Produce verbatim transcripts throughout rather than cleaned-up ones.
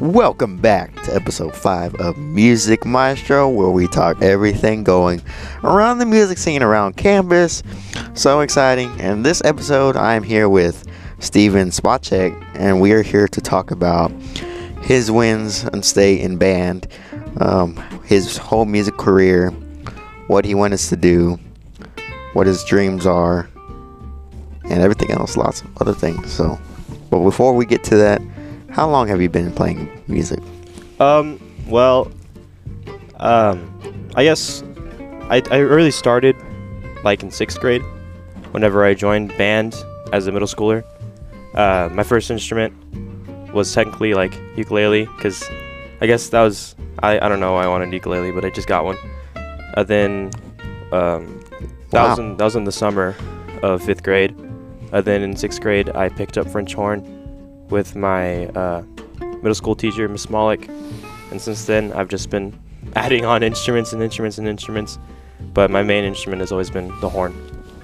Welcome back to episode five of Music Maestro, where we talk everything going around the music scene around campus. So exciting. And this episode, I'm here with Steven Spacek, and we are here to talk about his wins and stay in band, um, his whole music career, what he wants to do, what his dreams are, and everything else, lots of other things. So, but before we get to that, how long have you been playing music? Um, well, um, I guess I, I really started like in sixth grade whenever I joined band as a middle schooler. Uh, my first instrument was technically like ukulele, because I guess that was, I, I don't know why I wanted ukulele, but I just got one. And then um, that, wow. was in, that was in the summer of fifth grade. And then in sixth grade, I picked up French horn with my uh, middle school teacher, Miss Malik, and since then I've just been adding on instruments and instruments and instruments, but my main instrument has always been the horn.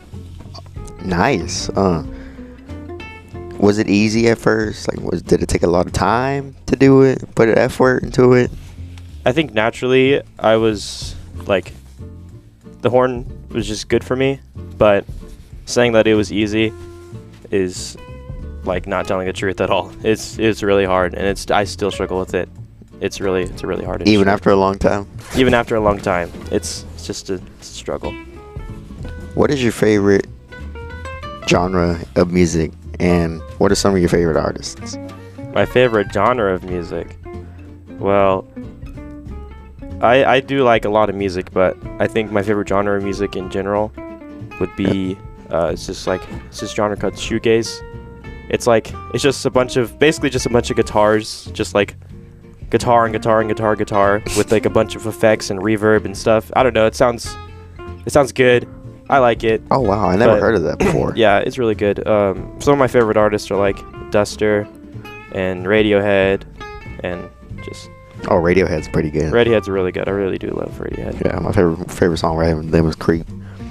Nice. Uh, was it easy at first? Like, was did it take a lot of time to do it? Put an effort into it? I think naturally I was like, the horn was just good for me, but saying that it was easy is like not telling the truth at all. It's it's really hard, and it's I still struggle with it. It's really it's a really hard instrument. Even after a long time? Even after a long time, it's, it's just a, it's a struggle. What is your favorite genre of music, and what are some of your favorite artists? My favorite genre of music, well, I I do like a lot of music, but I think my favorite genre of music in general would be uh, it's just like it's this genre called shoegaze. It's like, it's just a bunch of, basically just a bunch of guitars, just like guitar and guitar and guitar, guitar, with like a bunch of effects and reverb and stuff. I don't know, it sounds, it sounds good. I like it. Oh wow, I never but, heard of that before. Yeah, it's really good. Um, some of my favorite artists are like Duster and Radiohead, and just... Oh, Radiohead's pretty good. Radiohead's really good. I really do love Radiohead. Yeah, my favorite favorite song right now was Creep.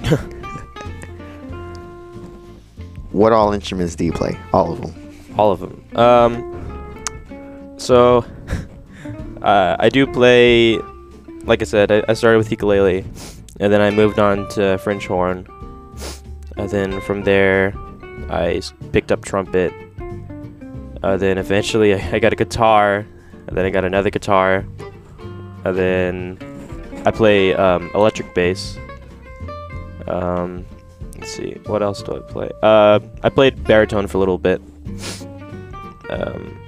What all instruments do you play? All of them? All of them. Um, so, uh, I do play, like I said, I, I started with ukulele, and then I moved on to French horn, and then from there, I s- picked up trumpet, uh, then eventually I, I got a guitar, and then I got another guitar, and then I play um, electric bass. Um... Let's see, what else do I play? Uh, I played baritone for a little bit. Um,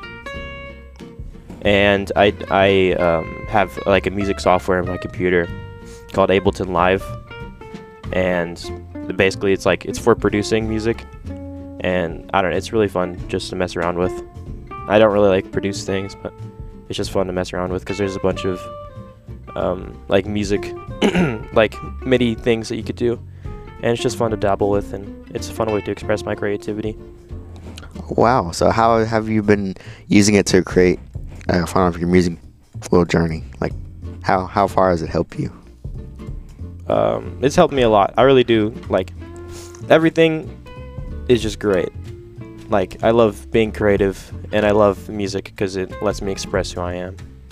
and I, I um, have like a music software on my computer called Ableton Live. And basically it's like, it's for producing music. And I don't know, it's really fun just to mess around with. I don't really like produce things, but it's just fun to mess around with because there's a bunch of um, like music, like MIDI things that you could do. And it's just fun to dabble with, and it's a fun way to express my creativity. Wow. So how have you been using it to create uh, fun of your musical journey? Like, how, how far has it helped you? Um, it's helped me a lot. I really do. Like, everything is just great. Like, I love being creative, and I love music because it lets me express who I am.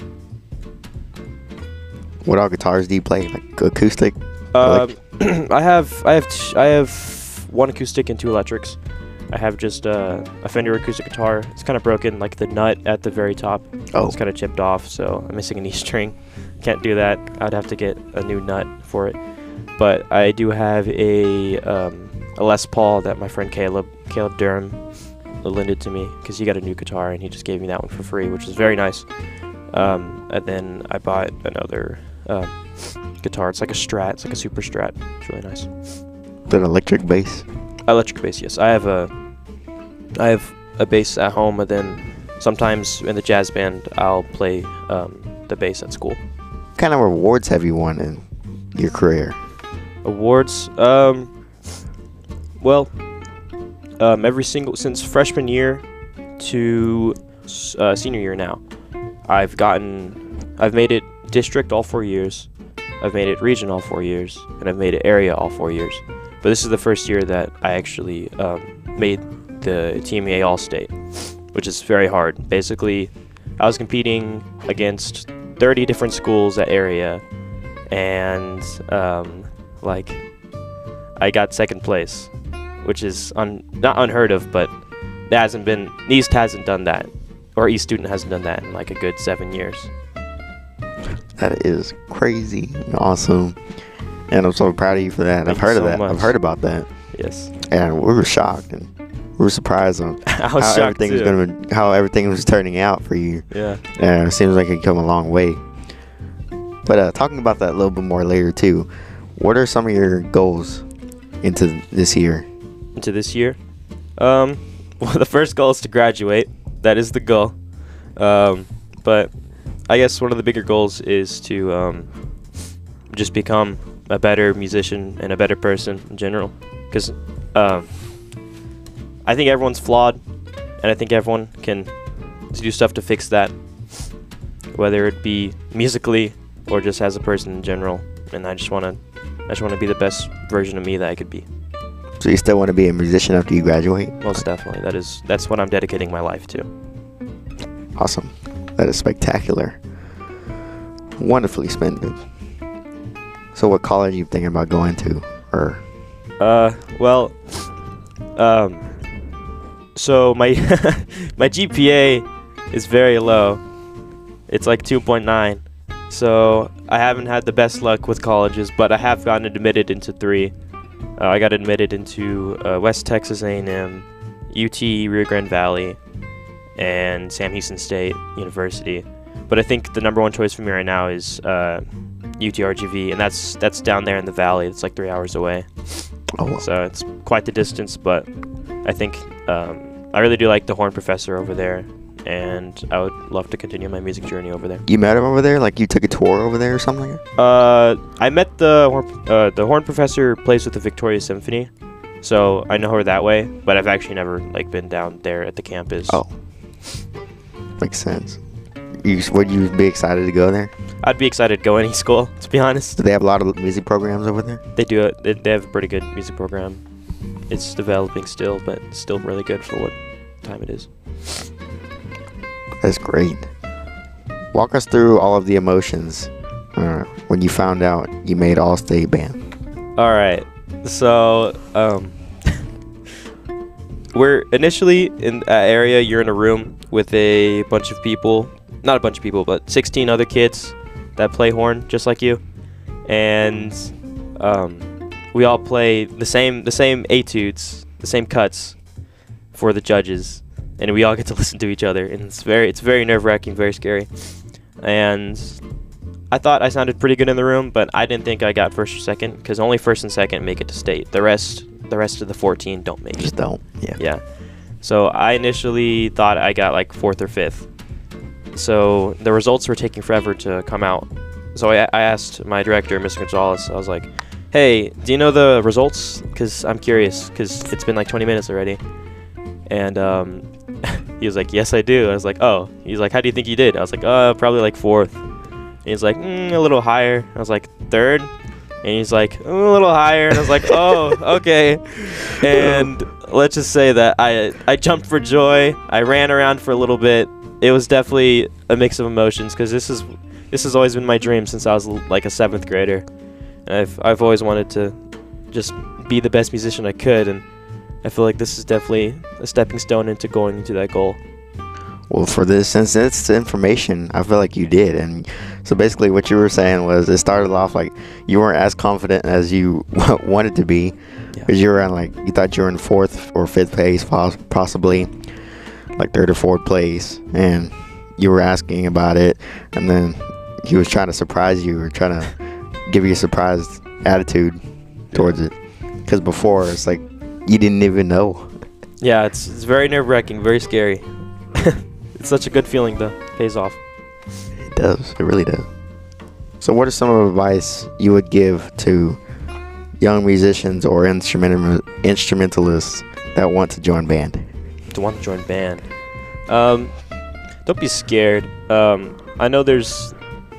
What all guitars do you play? Like acoustic? Um, I have I have t- I have one acoustic and two electrics. I have just uh, a Fender acoustic guitar. It's kind of broken, like the nut at the very top. Oh. It's kind of chipped off, so I'm missing an E string. Can't do that. I'd have to get a new nut for it. But I do have a um, a Les Paul that my friend Caleb Caleb Durham lended to me because he got a new guitar and he just gave me that one for free, which was very nice. Um, and then I bought another uh, guitar. It's like a Strat. It's like a Super Strat. It's really nice. An electric bass? Electric bass, yes. I have a I have a bass at home, and then sometimes in the jazz band I'll play um, the bass at school. What kind of awards have you won in your career? Awards? Um, well, um, every single since freshman year to uh, senior year now, I've gotten I've made it district all four years. I've made it region all four years, and I've made it area all four years. But this is the first year that I actually um, made the T M E A All-State, which is very hard. Basically, I was competing against thirty different schools that area, and um, like I got second place, which is un- not unheard of, but that hasn't been East hasn't done that, or East Student hasn't done that in like a good seven years. That is crazy and awesome, and I'm so proud of you for that. Thank I've heard you of so that. much. I've heard about that, Yes, and we were shocked and we were surprised on I was how shocked everything was too. gonna, how everything was turning out for you. Yeah. And it seems like it come a long way. But uh, talking about that a little bit more later too, what are some of your goals into this year? Into this year, um, well, the first goal is to graduate. That is the goal. Um, but I guess one of the bigger goals is to um, just become a better musician and a better person in general. Because um, I think everyone's flawed, and I think everyone can do stuff to fix that, whether it be musically or just as a person in general. And I just want to, I just want to be the best version of me that I could be. So you still want to be a musician after you graduate? Most definitely. That is, that's what I'm dedicating my life to. Awesome. That is spectacular. Wonderfully splendid. So what college are you thinking about going to? Or Uh, well, um, so my my G P A is very low. It's like two point nine. So I haven't had the best luck with colleges, but I have gotten admitted into three. Uh, I got admitted into uh, West Texas A and M, U T Rio Grande Valley, and Sam Houston State University. But I think the number one choice for me right now is uh, U T R G V, and that's that's down there in the valley. It's like three hours away. oh, So it's quite the distance, but I think um, I really do like the horn professor over there, and I would love to continue my music journey over there. you met him over there? Like you took a tour over there or something? Like that? Uh, I met the horn, uh, the horn professor plays with the Victoria Symphony, so I know her that way. But I've actually never like been down there at the campus. Oh, makes sense. You would you be excited to go there? I'd be excited to go any school, to be honest. Do they have a lot of music programs over there? They do it. They, they have a pretty good music program. It's developing still, but it's still really good for what time it is. That's great. Walk us through all of the emotions uh, when you found out you made All-State Band. All right. So, um, we're initially in that area. You're in a room with a bunch of people, not a bunch of people, but sixteen other kids that play horn just like you, and um, we all play the same the same etudes, the same cuts for the judges, and we all get to listen to each other, and it's very it's very nerve-wracking, very scary. And I thought I sounded pretty good in the room, but I didn't think I got first or second, because only first and second make it to state. The rest, the rest of the fourteen don't make Just it. don't. Yeah. Yeah. So I initially thought I got like fourth or fifth. So the results were taking forever to come out. So I, I asked my director, Mister Gonzalez, I was like, hey, do you know the results? Because I'm curious, because it's been like twenty minutes already. And um, he was like, yes, I do. I was like, oh. He's like, how do you think you did? I was like, uh, probably like fourth. And he's like, mm, a little higher. I was like, third. And he's like, "Mm, a little higher." And I was like, oh, okay. And let's just say that I I jumped for joy. I ran around for a little bit. It was definitely a mix of emotions, because this is this has always been my dream since I was l- like a seventh grader. And I've I've always wanted to just be the best musician I could, and I feel like this is definitely a stepping stone into going into that goal. Well, for this, since it's information, I feel like you did. And so basically what you were saying was it started off like you weren't as confident as you wanted to be, because Yeah. you were in like, you thought you were in fourth or fifth place, poss- possibly like third or fourth place. And you were asking about it. And then he was trying to surprise you, or trying to give you a surprised attitude towards it. Because before it's like you didn't even know. Yeah, it's it's very nerve-wracking, very scary. It's such a good feeling though. Pays off. It does. It really does. So what are some of the advice you would give to young musicians or instrumental instrumentalists that want to join band? To want to join band. Um, don't be scared. Um, I know there's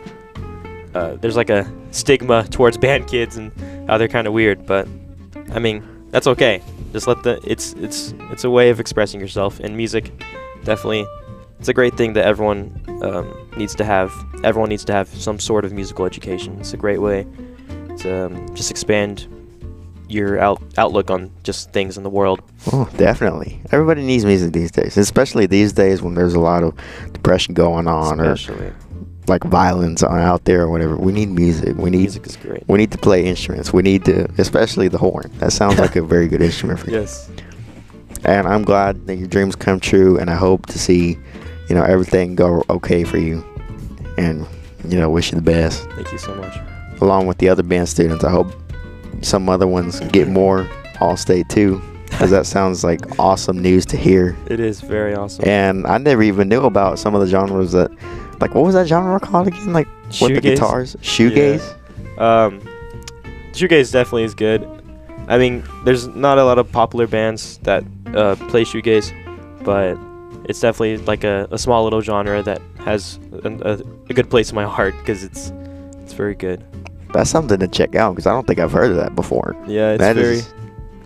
uh, there's like a stigma towards band kids and how they're kind of weird, but I mean that's okay. Just let the it's it's it's a way of expressing yourself, and music definitely it's a great thing that everyone um, needs to have. Everyone needs to have some sort of musical education. It's a great way to um, just expand your out- outlook on just things in the world. Oh, definitely. Everybody needs music these days, especially these days when there's a lot of depression going on, Especially. or like violence on out there or whatever. We need music. We need Music is great. we need to play instruments. We need to, especially the horn. That sounds like a very good instrument for you. Yes. And I'm glad that your dreams come true, and I hope to see, you know, everything go okay for you. And, you know, wish you the best. Thank you so much. Along with the other band students, I hope some other ones get more All-State too, because that sounds like awesome news to hear. It is very awesome. And I never even knew about some of the genres that, like, what was that genre called again? Like, with the Shoegaze? guitars? Shoegaze? Um, shoegaze definitely is good. I mean, there's not a lot of popular bands that uh, play shoegaze, but it's definitely like a, a small little genre that has a, a, a good place in my heart because it's it's very good. That's something to check out, because I don't think I've heard of that before. Yeah, it's That very is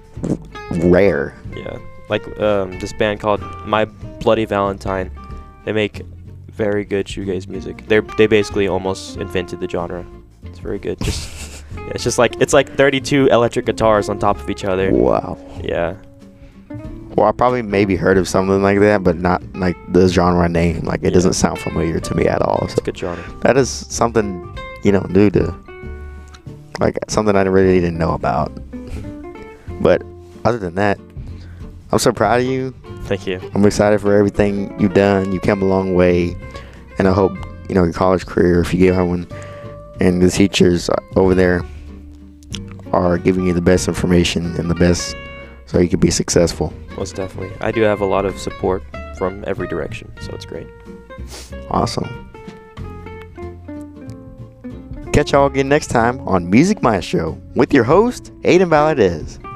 rare. yeah. Like um, this band called My Bloody Valentine. They make very good shoegaze music. They they basically almost invented the genre. It's very good. Just yeah, it's just like it's like thirty-two electric guitars on top of each other. Wow. Yeah. Well, I probably maybe heard of something like that, but not like the genre name. Like, it Yeah. doesn't sound familiar to me at all. So It's a good genre. that is something, you know, new to, like, something I really didn't know about. But other than that, I'm so proud of you. Thank you. I'm excited for everything you've done. You came a long way, and I hope, you know, your college career, if you get one, and the teachers over there are giving you the best information and the best, so you can be successful. Most definitely. I do have a lot of support from every direction, so it's great. Awesome. Catch y'all again next time on Music Maestro with your host, Aiden Valadez.